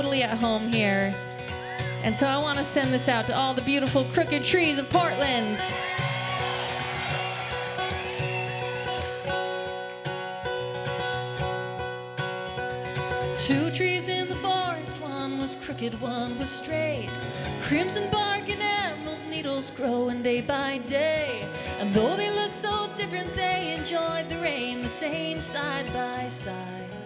Totally at home here. And so I want to send this out to all the beautiful crooked trees of Portland. Two trees in the forest, one was crooked, one was straight. Crimson bark and emerald needles growing day by day. And though they look so different, they enjoyed the rain the same side by side.